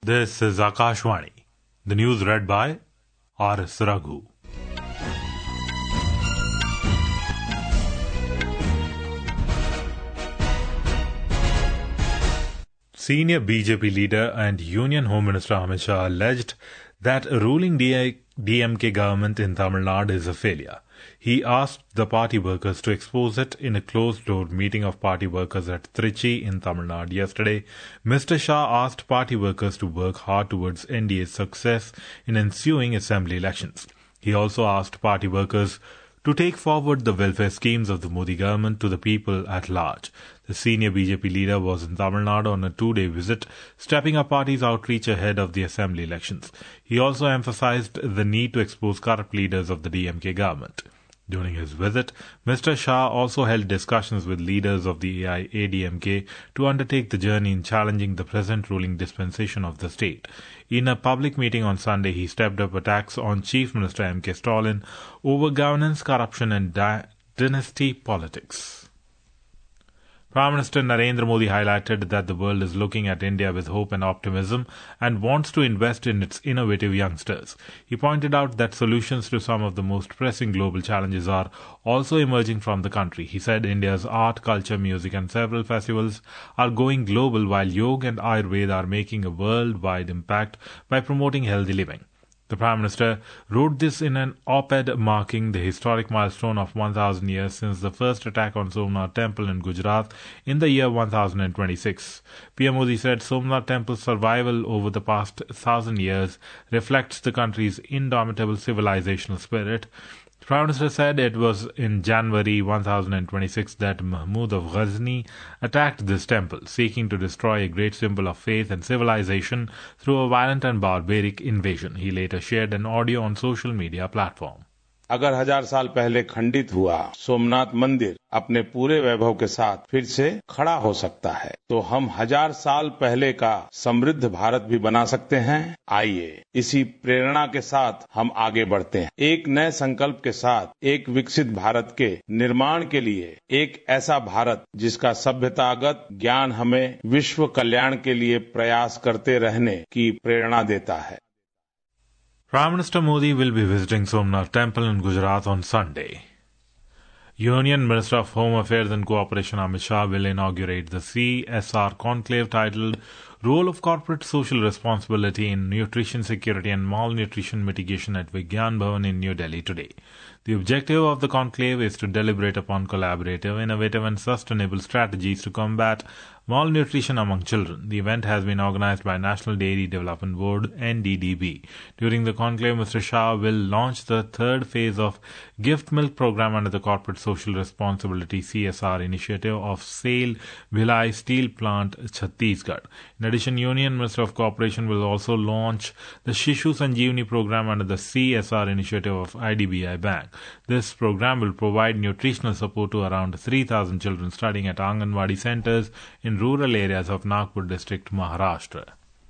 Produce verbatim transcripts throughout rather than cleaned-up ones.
This is Akashvani. The news read by R S Raghu. Senior B J P leader and Union Home Minister Amit Shah alleged that a ruling D M K government in Tamil Nadu is a failure. He asked the party workers to expose it in a closed-door meeting of party workers at Trichy in Tamil Nadu yesterday. Mister Shah asked party workers to work hard towards N D A's success in ensuing assembly elections. He also asked party workers to take forward the welfare schemes of the Modi government to the people at large. The senior B J P leader was in Tamil Nadu on a two-day visit, stepping up party's outreach ahead of the assembly elections. He also emphasized the need to expose corrupt leaders of the D M K government. During his visit, Mister Shah also held discussions with leaders of the A I A D M K to undertake the journey in challenging the present ruling dispensation of the state. In a public meeting on Sunday, he stepped up attacks on Chief Minister M K Stalin over governance, corruption and di- dynasty politics. Prime Minister Narendra Modi highlighted that the world is looking at India with hope and optimism and wants to invest in its innovative youngsters. He pointed out that solutions to some of the most pressing global challenges are also emerging from the country. He said India's art, culture, music and several festivals are going global, while yoga and Ayurveda are making a worldwide impact by promoting healthy living. The Prime Minister wrote this in an op-ed marking the historic milestone of one thousand years since the first attack on Somnath Temple in Gujarat in the year one thousand twenty-six. P M Modi said Somnath Temple's survival over the past thousand years reflects the country's indomitable civilizational spirit. The Prime Minister said it was in January one thousand twenty-six that Mahmud of Ghazni attacked this temple, seeking to destroy a great symbol of faith and civilization through a violent and barbaric invasion. He later shared an audio on social media platform. अगर हजार साल पहले खंडित हुआ सोमनाथ मंदिर अपने पूरे वैभव के साथ फिर से खड़ा हो सकता है, तो हम हजार साल पहले का समृद्ध भारत भी बना सकते हैं। आइए इसी प्रेरणा के साथ हम आगे बढ़ते हैं, एक नए संकल्प के साथ एक विकसित भारत के निर्माण के लिए, एक ऐसा भारत जिसका सभ्यतागत ज्ञान हमें विश्व कल्याण के लिए प्रयास करते रहने की प्रेरणा देता है। Prime Minister Modi will be visiting Somnath Temple in Gujarat on Sunday. Union Minister of Home Affairs and Cooperation Amit Shah will inaugurate the C S R conclave titled Role of Corporate Social Responsibility in Nutrition Security and Malnutrition Mitigation at Vigyan Bhavan in New Delhi today. The objective of the conclave is to deliberate upon collaborative, innovative and sustainable strategies to combat malnutrition among children. The event has been organized by National Dairy Development Board N D D B. During the conclave, Mister Shah will launch the third phase of Gift Milk Program under the Corporate Social Responsibility C S R initiative of SAIL Bhilai Steel Plant, Chhattisgarh. In addition, Union Minister of Cooperation will also launch the Shishu Sanjeevani Program under the C S R initiative of I D B I Bank. This program will provide nutritional support to around three thousand children studying at Anganwadi centers in rural areas of Nagpur district, Maharashtra.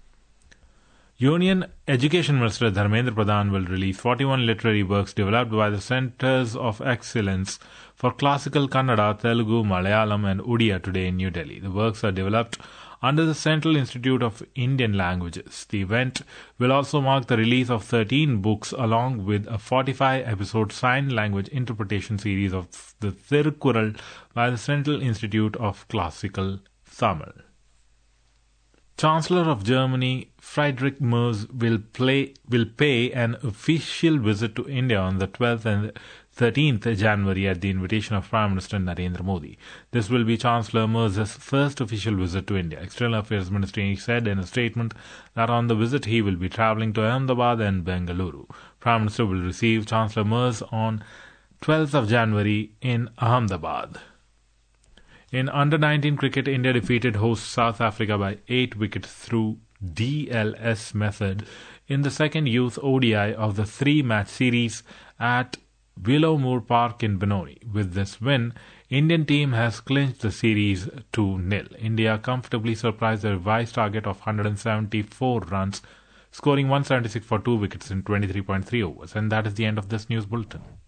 Union Education Minister Dharmendra Pradhan will release forty-one literary works developed by the Centers of Excellence for Classical Kannada, Telugu, Malayalam and Odia today in New Delhi. The works are developed under the Central Institute of Indian Languages. The event will also mark the release of thirteen books along with a forty-five episode sign language interpretation series of the Thirukkural by the Central Institute of Classical Tamil. Chancellor of Germany Friedrich Merz will, play, will pay an official visit to India on the twelfth and thirteenth of January at the invitation of Prime Minister Narendra Modi. This will be Chancellor Merz's first official visit to India. External Affairs Ministry said in a statement that on the visit he will be travelling to Ahmedabad and Bengaluru. Prime Minister will receive Chancellor Merz on twelfth of January in Ahmedabad. In under nineteen cricket, India defeated host South Africa by eight wickets through D L S method in the second youth O D I of the three-match series at Willowmoor Park in Benoni. With this win, Indian team has clinched the series two nil. India comfortably surprised the revised target of one hundred seventy-four runs, scoring one hundred seventy-six for two wickets in twenty-three point three overs. And that is the end of this news bulletin.